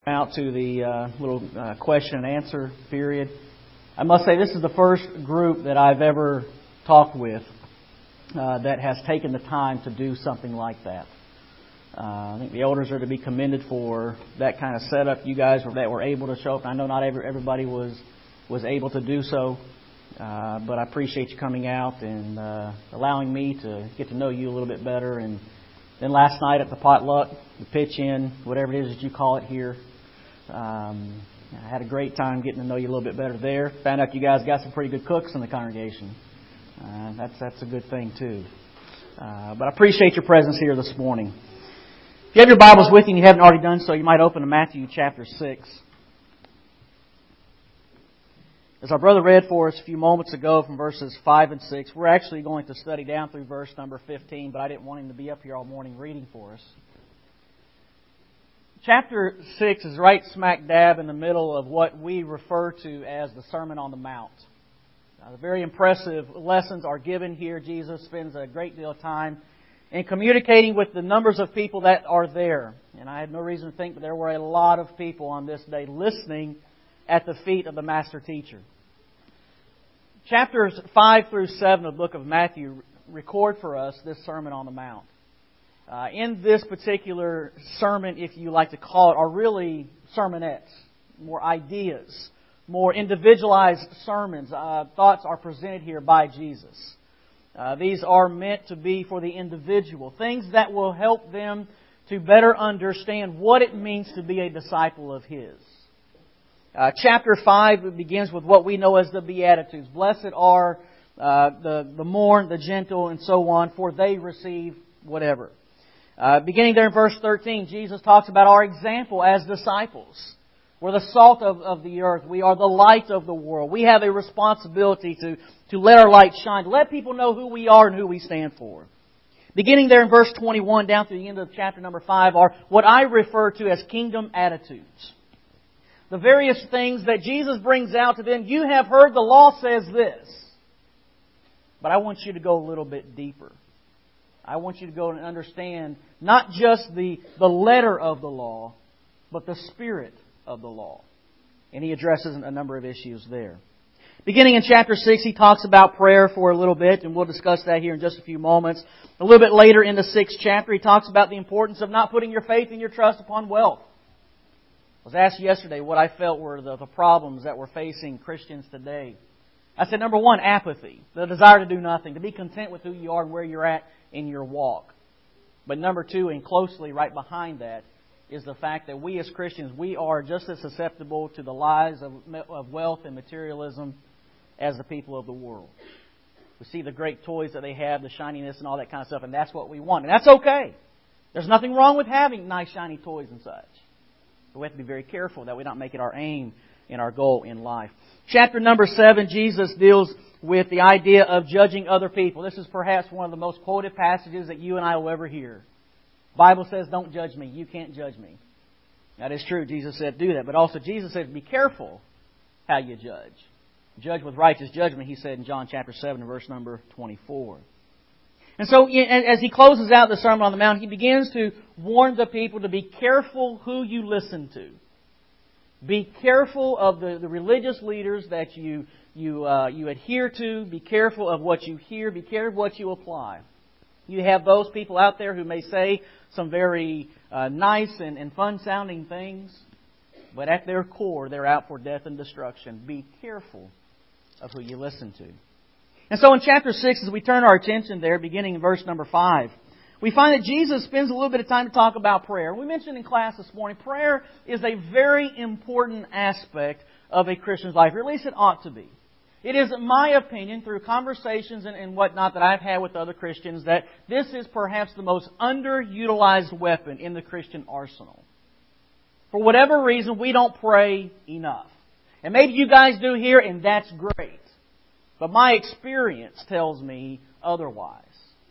Out to the little question and answer period. I must say this is the first group that I've ever talked with that has taken the time to do something like that. I think the elders are to be commended for that kind of setup. You guys that were able to show up. I know not everybody was able to do so, but I appreciate you coming out and allowing me to get to know you a little bit better. And then last night at the potluck, the pitch-in, whatever it is that you call it here, I had a great time getting to know you a little bit better there. Found out you guys got some pretty good cooks in the congregation. That's a good thing too. But I appreciate your presence here this morning. If you have your Bibles with you and you haven't already done so, you might open to Matthew chapter 6. As our brother read for us a few moments ago from verses 5 and 6, we're actually going to study down through verse number 15, but I didn't want him to be up here all morning reading for us. Chapter 6 is right smack dab in the middle of what we refer to as the Sermon on the Mount. The very impressive lessons are given here. Jesus spends a great deal of time in communicating with the numbers of people that are there. And I had no reason to think that there were a lot of people on this day listening at the feet of the Master Teacher. Chapters 5 through 7 of the book of Matthew record for us this Sermon on the Mount. In this particular sermon, if you like to call it, are really sermonettes, more ideas, more individualized sermons. Thoughts are presented here by Jesus. These are meant to be for the individual, things that will help them to better understand what it means to be a disciple of His. Chapter 5 begins with what we know as the Beatitudes. Blessed are the mourn, the gentle, and so on, for they receive whatever. Beginning there in verse 13, Jesus talks about our example as disciples. We're the salt of the earth. We are the light of the world. We have a responsibility to let our light shine, to let people know who we are and who we stand for. Beginning there in verse 21 down to the end of chapter number 5 are what I refer to as kingdom attitudes. The various things that Jesus brings out to them. You have heard the law says this, but I want you to go a little bit deeper. I want you to go and understand not just the letter of the law, but the spirit of the law. And He addresses a number of issues there. Beginning in chapter 6, He talks about prayer for a little bit, and we'll discuss that here in just a few moments. A little bit later in the 6th chapter, He talks about the importance of not putting your faith and your trust upon wealth. I was asked yesterday what I felt were the problems that were facing Christians today. I said, number one, apathy. The desire to do nothing. To be content with who you are and where you're at in your walk. But number two, and closely right behind that, is the fact that we as Christians, we are just as susceptible to the lies of wealth and materialism as the people of the world. We see the great toys that they have, the shininess and all that kind of stuff, and that's what we want. And that's okay. There's nothing wrong with having nice shiny toys and such. But we have to be very careful that we don't make it our aim and our goal in life. Chapter number 7, Jesus deals with the idea of judging other people. This is perhaps one of the most quoted passages that you and I will ever hear. The Bible says, don't judge me. You can't judge me. That is true. Jesus said, do that. But also Jesus said, be careful how you judge. Judge with righteous judgment, He said in John chapter 7 verse number 24. And so as He closes out the Sermon on the Mount, He begins to warn the people to be careful who you listen to. Be careful of the religious leaders that you adhere to. Be careful of what you hear. Be careful of what you apply. You have those people out there who may say some very nice and fun-sounding things, but at their core, they're out for death and destruction. Be careful of who you listen to. And so in chapter 6, as we turn our attention there, beginning in verse number 5, we find that Jesus spends a little bit of time to talk about prayer. We mentioned in class this morning, prayer is a very important aspect of a Christian's life, or at least it ought to be. It is my opinion, through conversations and whatnot that I've had with other Christians, that this is perhaps the most underutilized weapon in the Christian arsenal. For whatever reason, we don't pray enough. And maybe you guys do here, and that's great. But my experience tells me otherwise.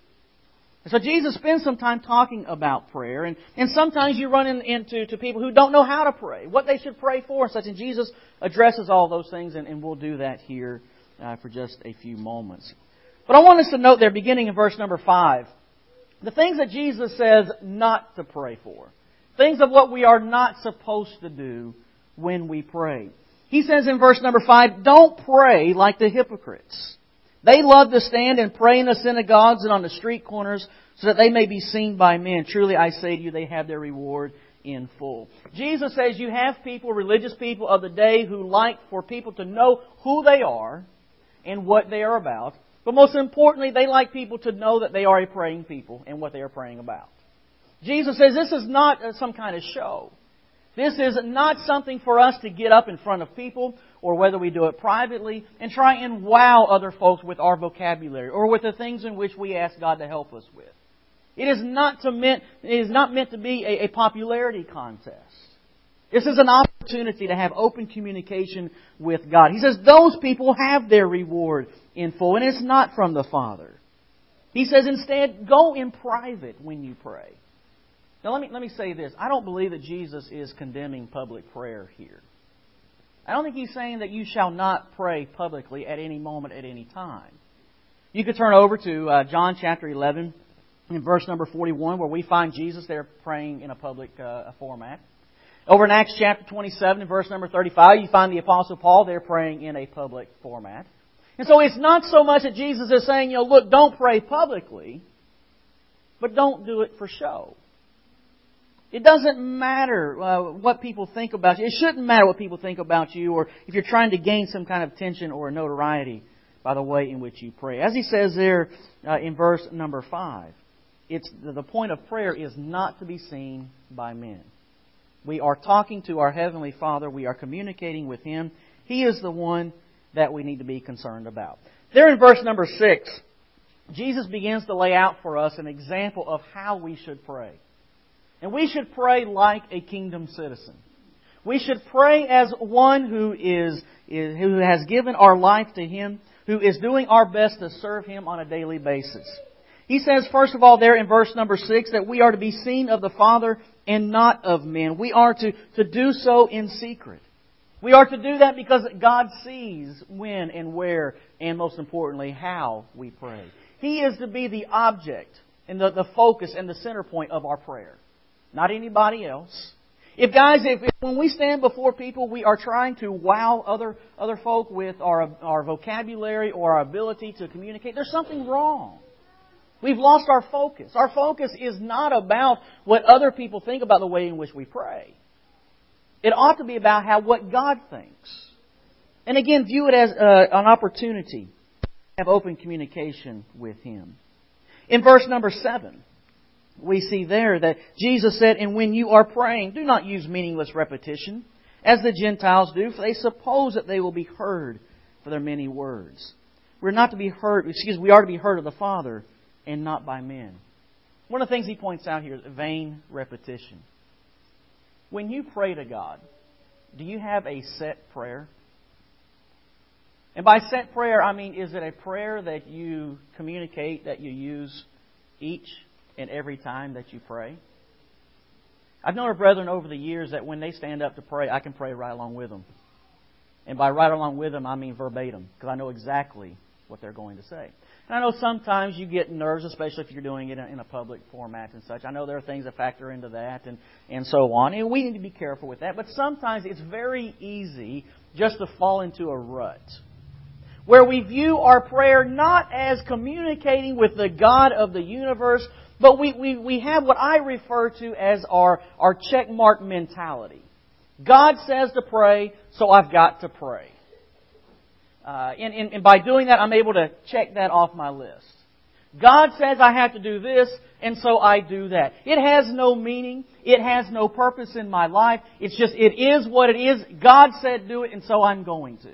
And so Jesus spends some time talking about prayer. And sometimes you run into people who don't know how to pray, what they should pray for and such. And Jesus addresses all those things, and we'll do that here for just a few moments. But I want us to note there, beginning in verse number 5, the things that Jesus says not to pray for. Things of what we are not supposed to do when we pray. He says in verse number 5, don't pray like the hypocrites. They love to stand and pray in the synagogues and on the street corners so that they may be seen by men. Truly I say to you, they have their reward in full. Jesus says you have people, religious people of the day, who like for people to know who they are and what they are about. But most importantly, they like people to know that they are a praying people and what they are praying about. Jesus says this is not some kind of show. This is not something for us to get up in front of people, or whether we do it privately, and try and wow other folks with our vocabulary or with the things in which we ask God to help us with. It is not meant to be a popularity contest. This is an opportunity to have open communication with God. He says those people have their reward in full, and it's not from the Father. He says instead, go in private when you pray. Now let me say this. I don't believe that Jesus is condemning public prayer here. I don't think He's saying that you shall not pray publicly at any moment, at any time. You could turn over to John chapter 11 in verse number 41, where we find Jesus there praying in a public format. Over in Acts chapter 27 in verse number 35, you find the Apostle Paul there praying in a public format. And so it's not so much that Jesus is saying, look, don't pray publicly, but don't do it for show. It doesn't matter what people think about you. It shouldn't matter what people think about you, or if you're trying to gain some kind of attention or notoriety by the way in which you pray. As he says there in verse number 5, the point of prayer is not to be seen by men. We are talking to our Heavenly Father. We are communicating with Him. He is the one that we need to be concerned about. There in verse number 6, Jesus begins to lay out for us an example of how we should pray. And we should pray like a kingdom citizen. We should pray as one who has given our life to Him, who is doing our best to serve Him on a daily basis. He says, first of all, there in verse number 6, that we are to be seen of the Father and not of men. We are to do so in secret. We are to do that because God sees when and where, and most importantly, how we pray. He is to be the object and the focus and the center point of our prayer. Not anybody else. If when we stand before people, we are trying to wow other folk with our vocabulary or our ability to communicate, there's something wrong. We've lost our focus. Our focus is not about what other people think about the way in which we pray. It ought to be about what God thinks. And again, view it as an opportunity to have open communication with Him. In verse number 7, we see there that Jesus said, and when you are praying, do not use meaningless repetition, as the Gentiles do, for they suppose that they will be heard for their many words. We are to be heard of the Father and not by men. One of the things he points out here is vain repetition. When you pray to God, do you have a set prayer? And by set prayer, I mean, is it a prayer that you communicate, that you use each and every time that you pray? I've known our brethren over the years that when they stand up to pray, I can pray right along with them. And by right along with them, I mean verbatim, because I know exactly what they're going to say. And I know sometimes you get nerves, especially if you're doing it in a public format and such. I know there are things that factor into that and so on. And we need to be careful with that. But sometimes it's very easy just to fall into a rut, where we view our prayer not as communicating with the God of the universe, but we have what I refer to as our checkmark mentality. God says to pray, so I've got to pray. And by doing that, I'm able to check that off my list. God says I have to do this, and so I do that. It has no meaning. It has no purpose in my life. It's just, it is what it is. God said do it, and so I'm going to.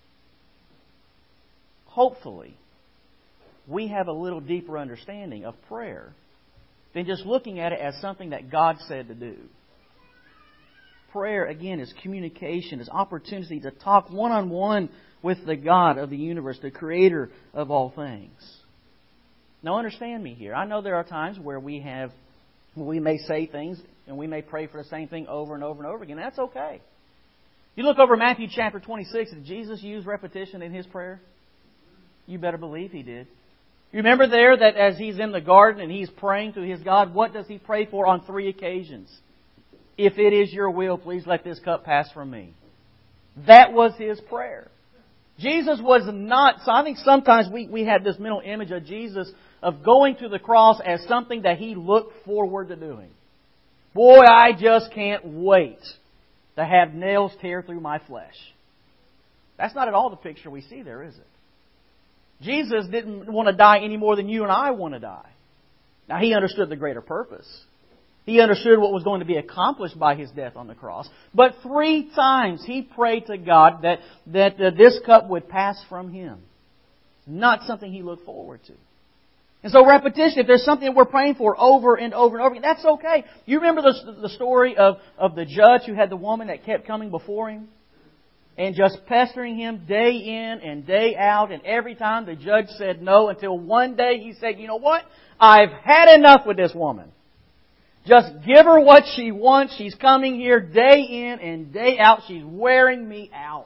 Hopefully, we have a little deeper understanding of prayer than just looking at it as something that God said to do. Prayer, again, is communication, is opportunity to talk one-on-one with the God of the universe, the Creator of all things. Now understand me here. I know there are times where we may say things and we may pray for the same thing over and over and over again. That's okay. You look over Matthew chapter 26, did Jesus use repetition in His prayer? You better believe He did. You remember there that as He's in the garden and He's praying to His God, what does He pray for on 3 occasions? if it is your will, please let this cup pass from me. That was His prayer. Jesus was not... So I think sometimes we have this mental image of Jesus of going to the cross as something that He looked forward to doing. Boy, I just can't wait to have nails tear through my flesh. That's not at all the picture we see there, is it? Jesus didn't want to die any more than you and I want to die. Now, He understood the greater purpose. He understood what was going to be accomplished by His death on the cross. But 3 times He prayed to God that this cup would pass from Him. Not something He looked forward to. And so repetition, if there's something that we're praying for over and over and over again, that's okay. You remember the story of the judge who had the woman that kept coming before him? And just pestering him day in and day out. And every time the judge said no, until one day he said, you know what? I've had enough with this woman. Just give her what she wants. She's coming here day in and day out. She's wearing me out.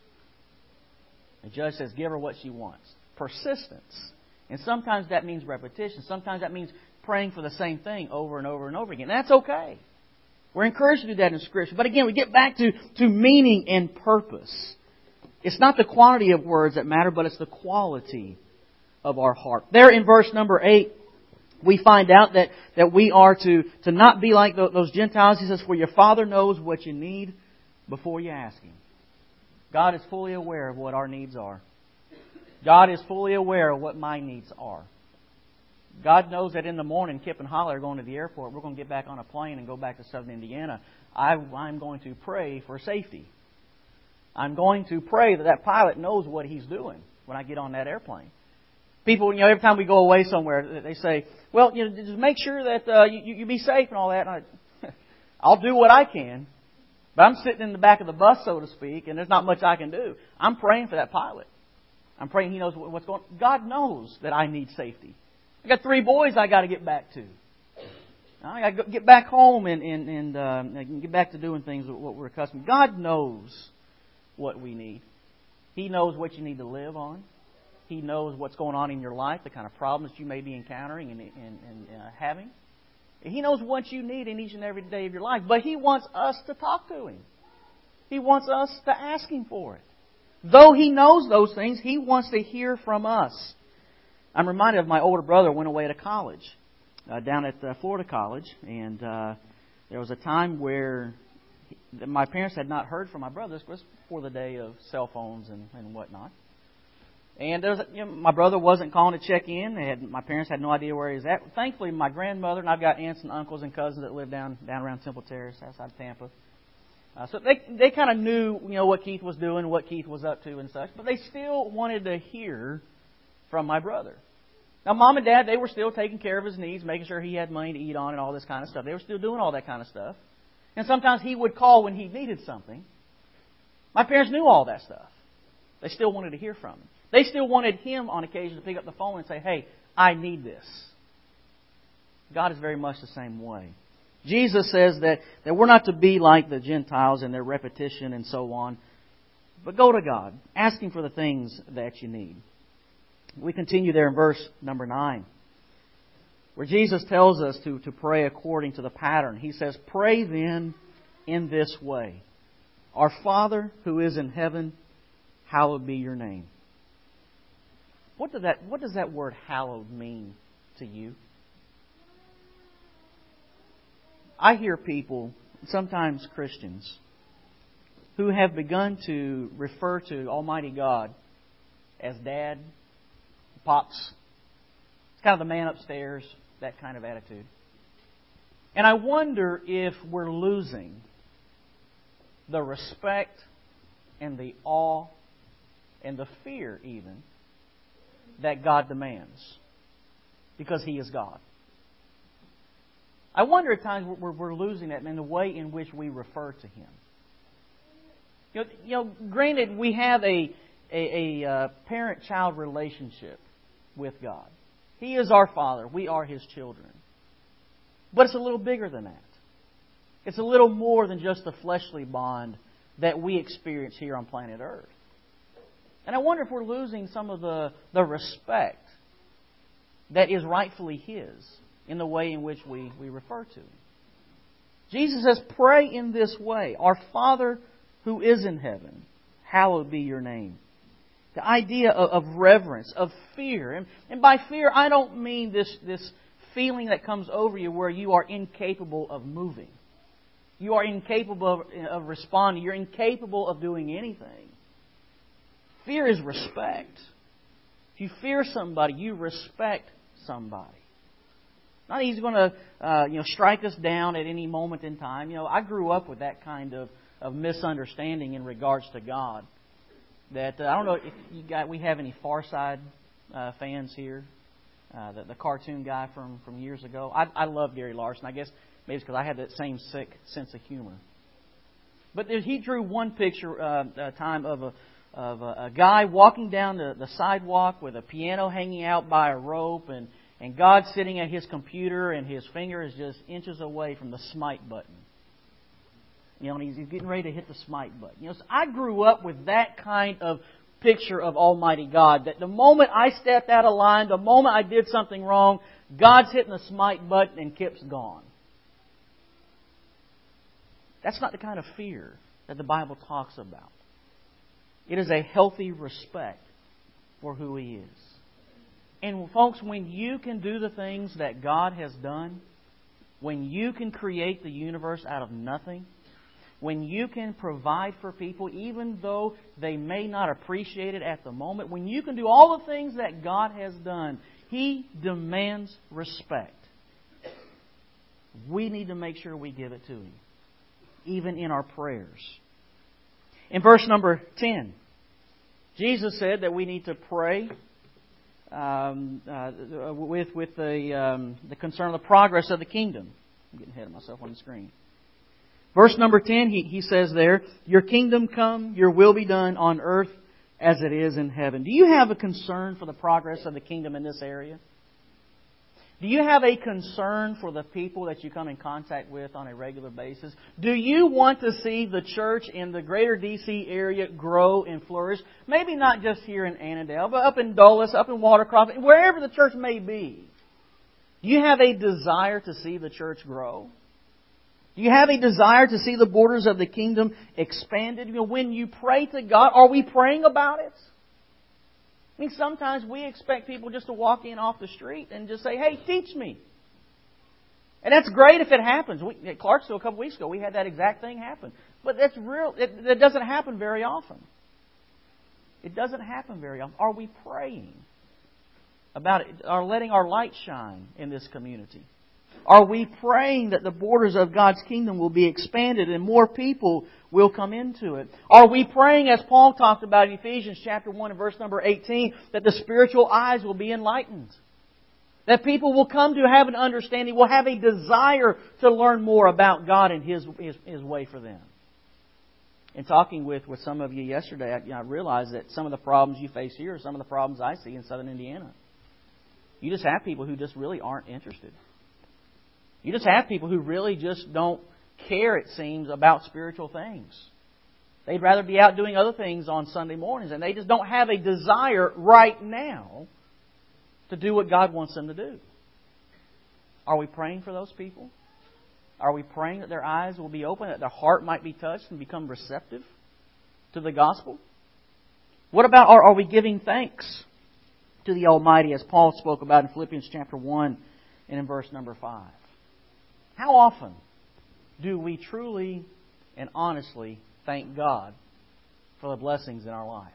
The judge says, give her what she wants. Persistence. And sometimes that means repetition. Sometimes that means praying for the same thing over and over and over again. That's okay. We're encouraged to do that in Scripture. But again, we get back to meaning and purpose. It's not the quantity of words that matter, but it's the quality of our heart. There in verse number 8, we find out that we are to not be like those Gentiles. He says, for your Father knows what you need before you ask Him. God is fully aware of what our needs are. God is fully aware of what my needs are. God knows that in the morning, Kip and Holly are going to the airport. We're going to get back on a plane and go back to Southern Indiana. I'm going to pray for safety. I'm going to pray that pilot knows what he's doing when I get on that airplane. People, every time we go away somewhere, they say, well, just make sure that you be safe and all that. And I'll do what I can. But I'm sitting in the back of the bus, so to speak, and there's not much I can do. I'm praying for that pilot. I'm praying he knows what's going on. God knows that I need safety. I got 3 boys I got to get back to. I got to get back home and get back to doing things what we're accustomed to. God knows what we need. He knows what you need to live on. He knows what's going on in your life, the kind of problems you may be encountering and having. He knows what you need in each and every day of your life. But He wants us to talk to Him. He wants us to ask Him for it. Though He knows those things, He wants to hear from us. I'm reminded of my older brother went away to college, down at Florida College. And there was a time where my parents had not heard from my brother. This was before the day of cell phones and whatnot. And my brother wasn't calling to check in. My parents had no idea where he was at. Thankfully, my grandmother, and I've got aunts and uncles and cousins that live down around Temple Terrace, outside of Tampa. So they kind of knew what Keith was doing, what Keith was up to and such. But they still wanted to hear from my brother. Now, Mom and Dad, they were still taking care of his needs, making sure he had money to eat on and all this kind of stuff. They were still doing all that kind of stuff. And sometimes he would call when he needed something. My parents knew all that stuff. They still wanted to hear from him. They still wanted him on occasion to pick up the phone and say, hey, I need this. God is very much the same way. Jesus says that we're not to be like the Gentiles and their repetition and so on, but go to God, asking for the things that you need. We continue there in verse number 9, where Jesus tells us to pray according to the pattern. He says, pray then in this way. Our Father who is in heaven, hallowed be your name. What does that word hallowed mean to you? I hear people, sometimes Christians, who have begun to refer to Almighty God as Dad, Pops. It's kind of the man upstairs, that kind of attitude. And I wonder if we're losing the respect and the awe and the fear even that God demands, because He is God. I wonder at times we're losing that in the way in which we refer to Him. Granted, we have a parent-child relationship with God. He is our Father. We are His children. But it's a little bigger than that. It's a little more than just the fleshly bond that we experience here on planet Earth. And I wonder if we're losing some of the respect that is rightfully His in the way in which we refer to Him. Jesus says, pray in this way. Our Father who is in heaven, hallowed be your name. The idea of reverence, of fear. And by fear, I don't mean this feeling that comes over you where you are incapable of moving. You are incapable of responding. You're incapable of doing anything. Fear is respect. If you fear somebody, you respect somebody. Not he's going to strike us down at any moment in time. I grew up with that kind of misunderstanding in regards to God. That I don't know if we have any Far Side fans here. The cartoon guy from years ago. I love Gary Larson. I guess maybe it's because I had that same sick sense of humor. But he drew one picture time of a guy walking down the sidewalk with a piano hanging out by a rope, and God sitting at his computer, and his finger is just inches away from the smite button. And he's getting ready to hit the smite button. So I grew up with that kind of picture of Almighty God. That the moment I stepped out of line, the moment I did something wrong, God's hitting the smite button and Kip's gone. That's not the kind of fear that the Bible talks about. It is a healthy respect for who He is. And folks, when you can do the things that God has done, when you can create the universe out of nothing, when you can provide for people even though they may not appreciate it at the moment, when you can do all the things that God has done, He demands respect. We need to make sure we give it to Him, even in our prayers. In verse number 10, Jesus said that we need to pray with the concern of the progress of the kingdom. I'm getting ahead of myself on the screen. Verse number 10, he says there, your kingdom come, your will be done on earth as it is in heaven. Do you have a concern for the progress of the kingdom in this area? Do you have a concern for the people that you come in contact with on a regular basis? Do you want to see the church in the greater D.C. area grow and flourish? Maybe not just here in Annandale, but up in Dulles, up in Watercroft, wherever the church may be. Do you have a desire to see the church grow? Do you have a desire to see the borders of the kingdom expanded? When you pray to God, are we praying about it? I mean, sometimes we expect people just to walk in off the street and just say, hey, teach me. And that's great if it happens. At Clarksville a couple weeks ago, we had that exact thing happen. But that's real. That doesn't happen very often. It doesn't happen very often. Are we praying about it? Are letting our light shine in this community? Are we praying that the borders of God's kingdom will be expanded and more people will come into it? Are we praying, as Paul talked about in Ephesians chapter 1 and verse number 18, that the spiritual eyes will be enlightened? That people will come to have an understanding, will have a desire to learn more about God and His way for them. In talking with some of you yesterday, I realized that some of the problems you face here are some of the problems I see in southern Indiana. You just have people who just really aren't interested. You just have people who really just don't care, it seems, about spiritual things. They'd rather be out doing other things on Sunday mornings, and they just don't have a desire right now to do what God wants them to do. Are we praying for those people? Are we praying that their eyes will be open, that their heart might be touched and become receptive to the gospel? What about, are we giving thanks to the Almighty, as Paul spoke about in Philippians chapter 1 and in verse number 5? How often do we truly and honestly thank God for the blessings in our life?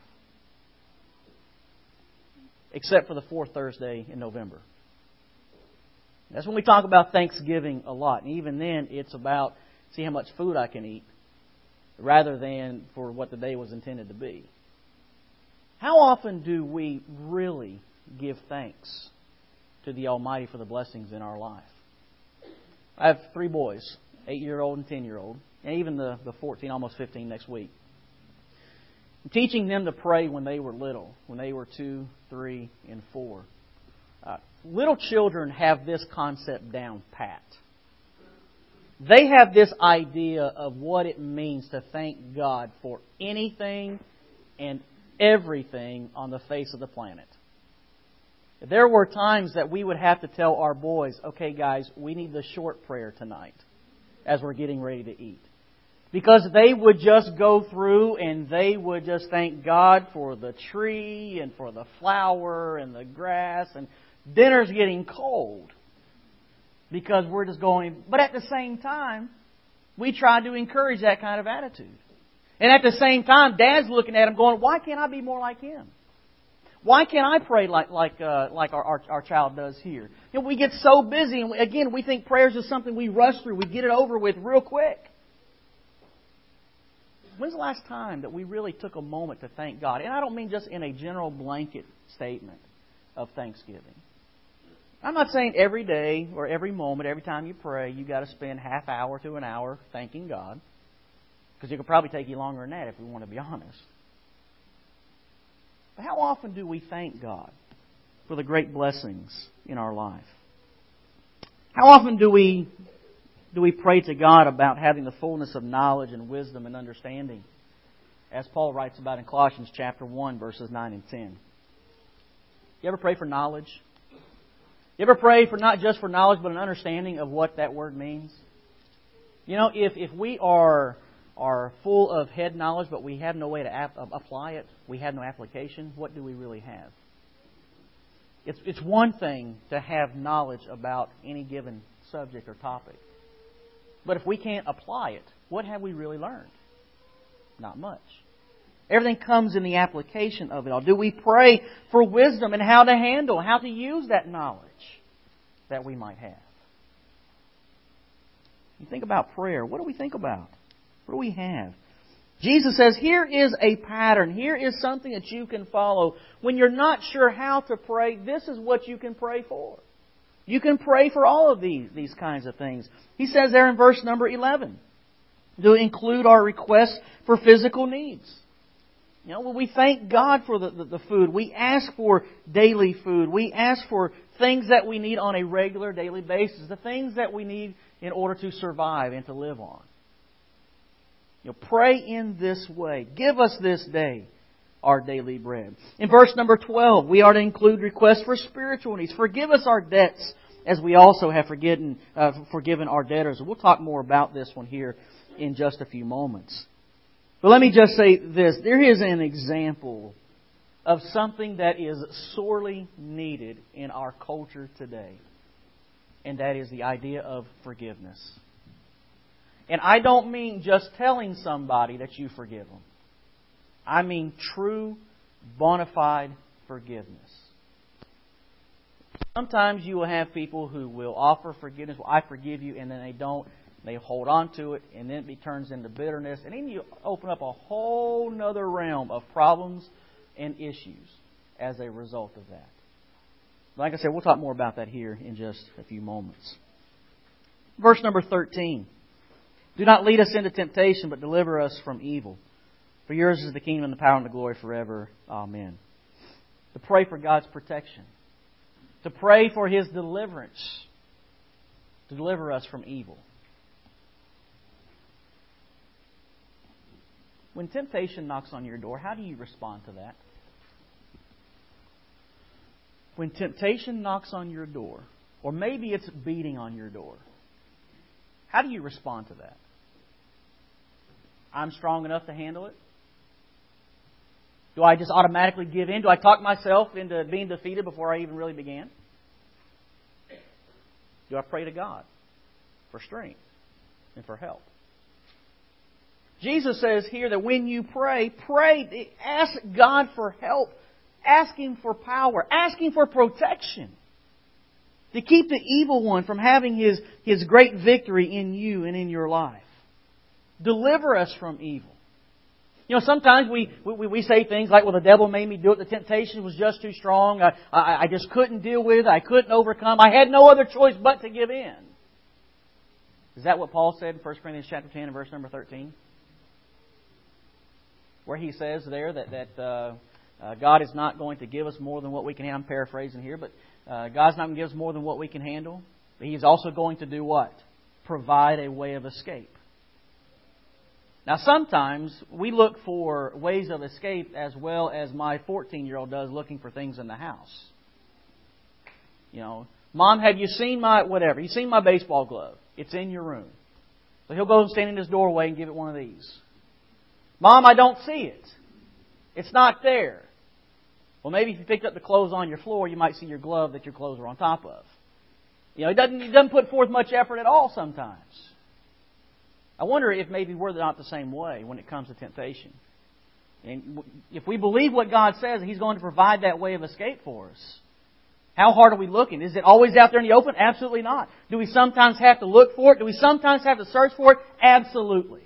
Except for the fourth Thursday in November. That's when we talk about Thanksgiving a lot. And even then, it's about see how much food I can eat rather than for what the day was intended to be. How often do we really give thanks to the Almighty for the blessings in our life? I have 3 boys, 8-year-old and 10-year-old, and even the 14, almost 15 next week. I'm teaching them to pray when they were little, when they were 2, 3, and 4. Little children have this concept down pat. They have this idea of what it means to thank God for anything and everything on the face of the planet. There were times that we would have to tell our boys, okay guys, we need the short prayer tonight. as we're getting ready to eat. Because they would just go through and they would just thank God for the tree and for the flower and the grass, and dinner's getting cold because we're just going. But at the same time, we try to encourage that kind of attitude. And at the same time, Dad's looking at him going, why can't I be more like him? Why can't I pray like our child does here? You know, we get so busy, and again, we think prayers is something we rush through. We get it over with real quick. When's the last time that we really took a moment to thank God? And I don't mean just in a general blanket statement of thanksgiving. I'm not saying every day or every moment, every time you pray, you've got to spend half hour to an hour thanking God. Because it could probably take you longer than that if we want to be honest. But how often do we thank God for the great blessings in our life? How often do we pray to God about having the fullness of knowledge and wisdom and understanding, as Paul writes about in Colossians chapter 1, verses 9 and 10? You ever pray for knowledge? You ever pray for not just for knowledge, but an understanding of what that word means? You know, if we are full of head knowledge, but we have no way to apply it, we have no application, what do we really have? It's one thing to have knowledge about any given subject or topic. But if we can't apply it, what have we really learned? Not much. Everything comes in the application of it all. Do we pray for wisdom and how to use that knowledge that we might have? You think about prayer. What do we think about? What do we have? Jesus says, here is a pattern. Here is something that you can follow. When you're not sure how to pray, this is what you can pray for. You can pray for all of these kinds of things. He says there in verse number 11, to include our requests for physical needs. You know, when we thank God for the food, we ask for daily food. We ask for things that we need on a regular daily basis. The things that we need in order to survive and to live on. You know, pray in this way. Give us this day our daily bread. In verse number 12, we are to include requests for spiritual needs. Forgive us our debts as we also have forgiven our debtors. We'll talk more about this one here in just a few moments. But let me just say this. There is an example of something that is sorely needed in our culture today. And that is the idea of forgiveness. And I don't mean just telling somebody that you forgive them. I mean true, bona fide forgiveness. Sometimes you will have people who will offer forgiveness. Well, I forgive you, and then they don't. They hold on to it, and then it turns into bitterness. And then you open up a whole other realm of problems and issues as a result of that. Like I said, we'll talk more about that here in just a few moments. Verse number 13. Do not lead us into temptation, but deliver us from evil. For yours is the kingdom, the power, and the glory forever. Amen. To pray for God's protection. To pray for His deliverance. To deliver us from evil. When temptation knocks on your door, how do you respond to that? When temptation knocks on your door, or maybe it's beating on your door, how do you respond to that? I'm strong enough to handle it? Do I just automatically give in? Do I talk myself into being defeated before I even really began? Do I pray to God for strength and for help? Jesus says here that when you pray, ask God for help. Ask Him for power. Ask Him for protection. To keep the evil one from having his great victory in you and in your life. Deliver us from evil. You know, sometimes we say things like, well, the devil made me do it. The temptation was just too strong. I just couldn't deal with it. I couldn't overcome. I had no other choice but to give in. Is that what Paul said in 1 Corinthians chapter 10 and verse number 13? Where he says there that God is not going to give us more than what we can handle. I'm paraphrasing here, but God's not going to give us more than what we can handle. But He's also going to do what? Provide a way of escape. Now, sometimes we look for ways of escape as well as my 14-year-old does looking for things in the house. You know, Mom, have you seen my whatever? You seen my baseball glove? It's in your room. So he'll go and stand in his doorway and give it one of these. Mom, I don't see it. It's not there. Well, maybe if you picked up the clothes on your floor, you might see your glove that your clothes are on top of. He doesn't put forth much effort at all sometimes. I wonder if maybe we're not the same way when it comes to temptation. And if we believe what God says, He's going to provide that way of escape for us. How hard are we looking? Is it always out there in the open? Absolutely not. Do we sometimes have to look for it? Do we sometimes have to search for it? Absolutely.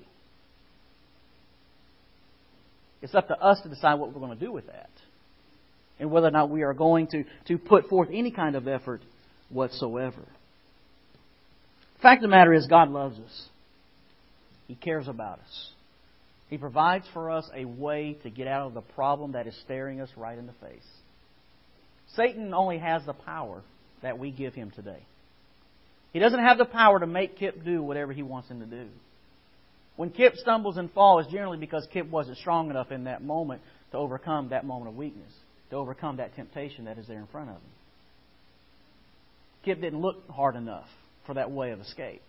It's up to us to decide what we're going to do with that. And whether or not we are going to put forth any kind of effort whatsoever. The fact of the matter is, God loves us. He cares about us. He provides for us a way to get out of the problem that is staring us right in the face. Satan only has the power that we give him today. He doesn't have the power to make Kip do whatever he wants him to do. When Kip stumbles and falls, it's generally because Kip wasn't strong enough in that moment to overcome that moment of weakness, to overcome that temptation that is there in front of him. Kip didn't look hard enough for that way of escape.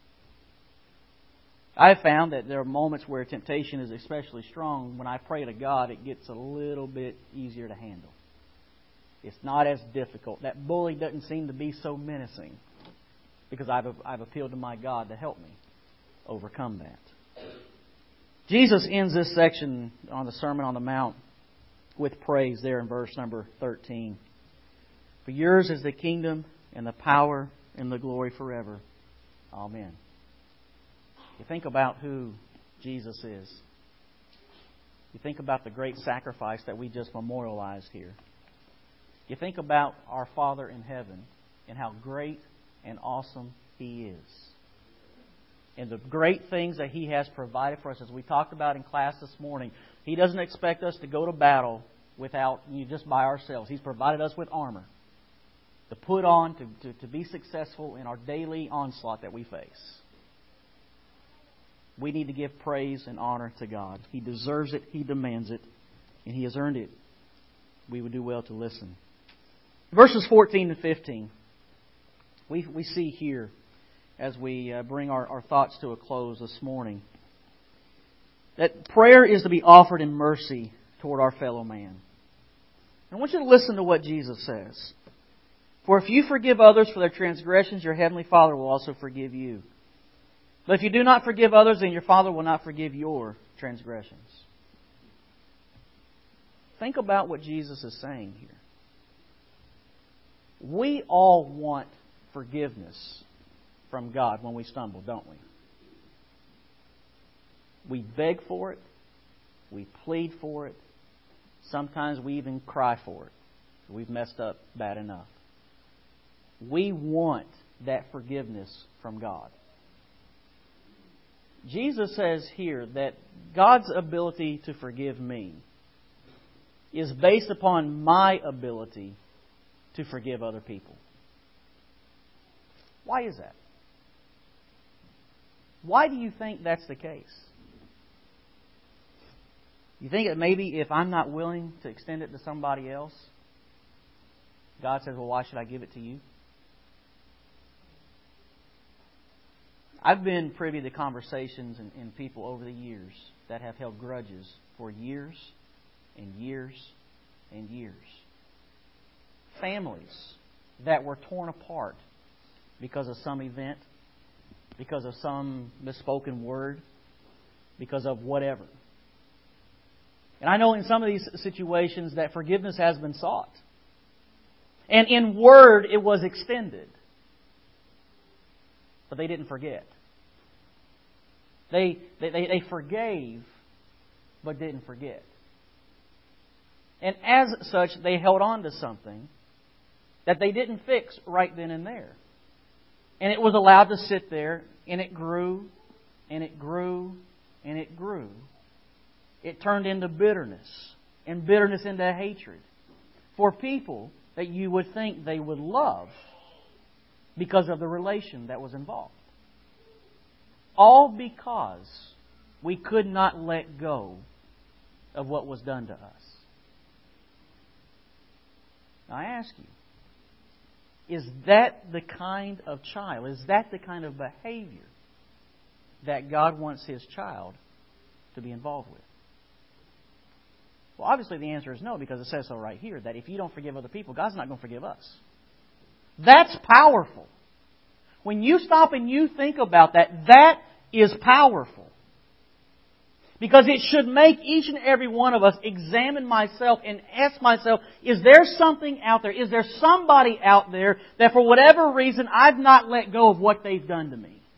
I have found that there are moments where temptation is especially strong. When I pray to God, it gets a little bit easier to handle. It's not as difficult. That bully doesn't seem to be so menacing because I've appealed to my God to help me overcome that. Jesus ends this section on the Sermon on the Mount with praise there in verse number 13. For yours is the kingdom and the power and the glory forever. Amen. You think about who Jesus is. You think about the great sacrifice that we just memorialized here. You think about our Father in heaven and how great and awesome He is. And the great things that He has provided for us, as we talked about in class this morning. He doesn't expect us to go to battle without just by ourselves. He's provided us with armor to put on to be successful in our daily onslaught that we face. We need to give praise and honor to God. He deserves it, He demands it, and He has earned it. We would do well to listen. Verses 14 and 15, we see here, as we bring our thoughts to a close this morning, that prayer is to be offered in mercy toward our fellow man. I want you to listen to what Jesus says. For if you forgive others for their transgressions, your heavenly Father will also forgive you. But if you do not forgive others, then your Father will not forgive your transgressions. Think about what Jesus is saying here. We all want forgiveness from God when we stumble, don't we? We beg for it. We plead for it. Sometimes we even cry for it. We've messed up bad enough. We want that forgiveness from God. Jesus says here that God's ability to forgive me is based upon my ability to forgive other people. Why is that? Why do you think that's the case? You think that maybe if I'm not willing to extend it to somebody else, God says, well, why should I give it to you? I've been privy to conversations and people over the years that have held grudges for years and years and years. Families that were torn apart because of some event, because of some misspoken word, because of whatever. And I know in some of these situations that forgiveness has been sought. And in word it was extended. But they didn't forget. They forgave, but didn't forget. And as such, they held on to something that they didn't fix right then and there. And it was allowed to sit there, and it grew, and it grew, and it grew. It turned into bitterness, and bitterness into hatred for people that you would think they would love because of the relation that was involved. All because we could not let go of what was done to us. Now I ask you, is that the kind of child, is that the kind of behavior that God wants His child to be involved with? Well, obviously the answer is no, because it says so right here, that if you don't forgive other people, God's not going to forgive us. That's powerful. When you stop and you think about that, that is powerful. Because it should make each and every one of us examine myself and ask myself, is there something out there? Is there somebody out there that for whatever reason I've not let go of what they've done to me?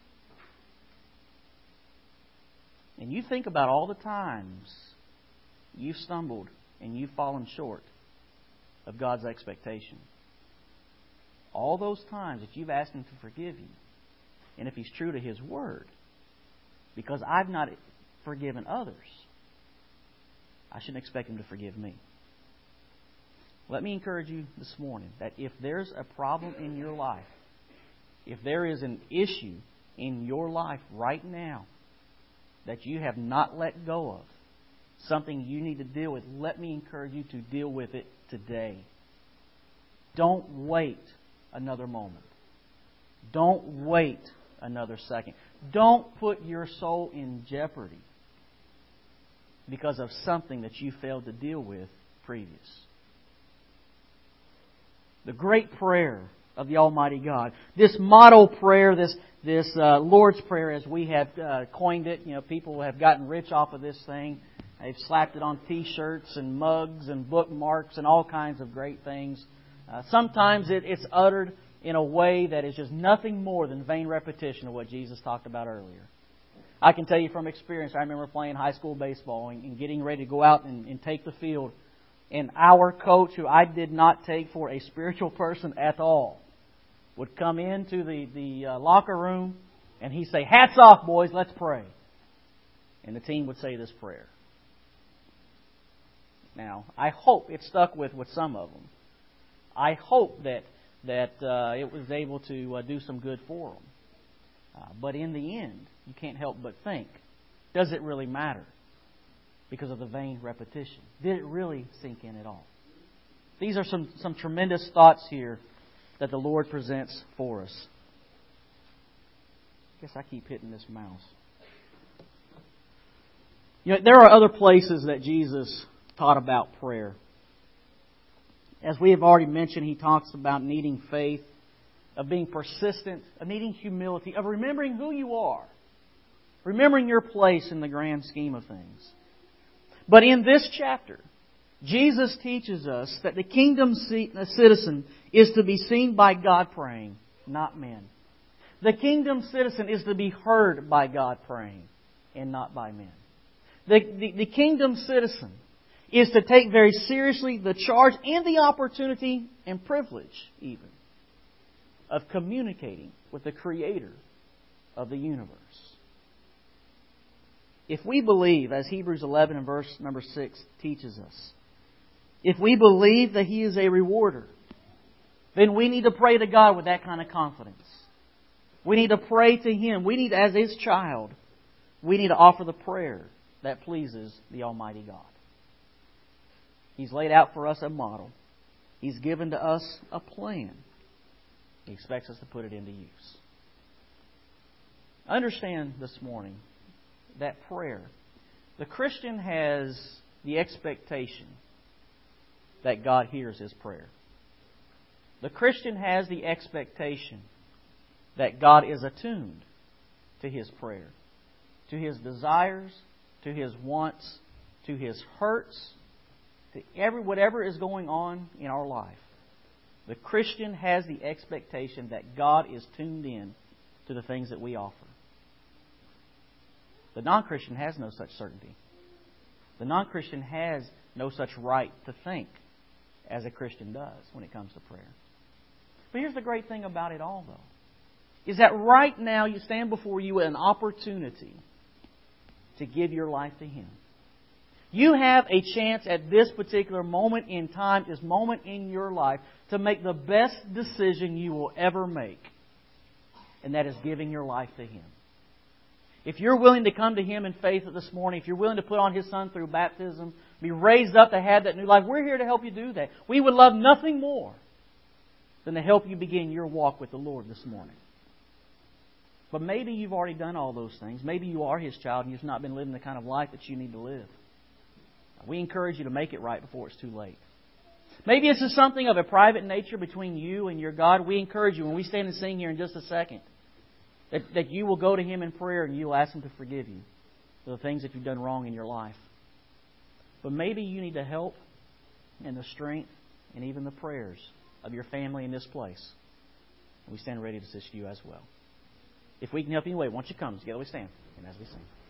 And you think about all the times you've stumbled and you've fallen short of God's expectation. All those times that you've asked Him to forgive you. And if He's true to His Word, because I've not forgiven others, I shouldn't expect Him to forgive me. Let me encourage you this morning that if there's a problem in your life, if there is an issue in your life right now that you have not let go of, something you need to deal with, let me encourage you to deal with it today. Don't wait another moment. Don't wait another second. Don't put your soul in jeopardy because of something that you failed to deal with previous. The great prayer of the Almighty God. This model prayer, this Lord's Prayer, as we have coined it. You know, people have gotten rich off of this thing. They've slapped it on T-shirts and mugs and bookmarks and all kinds of great things. Sometimes it's uttered in a way that is just nothing more than vain repetition of what Jesus talked about earlier. I can tell you from experience, I remember playing high school baseball and getting ready to go out and take the field. And our coach, who I did not take for a spiritual person at all, would come into the locker room and he'd say, "Hats off, boys, let's pray." And the team would say this prayer. Now, I hope it stuck with some of them. I hope that it was able to do some good for them. But in the end, you can't help but think, does it really matter? Because of the vain repetition. Did it really sink in at all? These are some tremendous thoughts here that the Lord presents for us. I guess I keep hitting this mouse. You know, there are other places that Jesus taught about prayer. As we have already mentioned, He talks about needing faith, of being persistent, of needing humility, of remembering who you are, remembering your place in the grand scheme of things. But in this chapter, Jesus teaches us that the kingdom citizen is to be seen by God praying, not men. The kingdom citizen is to be heard by God praying, and not by men. The kingdom citizen is to take very seriously the charge and the opportunity and privilege, even, of communicating with the Creator of the universe. If we believe, as Hebrews 11 and verse number 6 teaches us, if we believe that He is a rewarder, then we need to pray to God with that kind of confidence. We need to pray to Him. We need, as His child, we need to offer the prayer that pleases the Almighty God. He's laid out for us a model. He's given to us a plan. He expects us to put it into use. Understand this morning that prayer, the Christian has the expectation that God hears his prayer. The Christian has the expectation that God is attuned to his prayer, to his desires, to his wants, to his hurts, to whatever is going on in our life. The Christian has the expectation that God is tuned in to the things that we offer. The non-Christian has no such certainty. The non-Christian has no such right to think as a Christian does when it comes to prayer. But here's the great thing about it all, though, is that right now you stand before you with an opportunity to give your life to Him. You have a chance at this particular moment in time, this moment in your life, to make the best decision you will ever make. And that is giving your life to Him. If you're willing to come to Him in faith this morning, if you're willing to put on His Son through baptism, be raised up to have that new life, we're here to help you do that. We would love nothing more than to help you begin your walk with the Lord this morning. But maybe you've already done all those things. Maybe you are His child and you've not been living the kind of life that you need to live. We encourage you to make it right before it's too late. Maybe this is something of a private nature between you and your God. We encourage you, when we stand and sing here in just a second, that you will go to Him in prayer and you'll ask Him to forgive you for the things that you've done wrong in your life. But maybe you need the help and the strength and even the prayers of your family in this place. And we stand ready to assist you as well. If we can help you in any way, why don't you come? Together we stand and as we sing.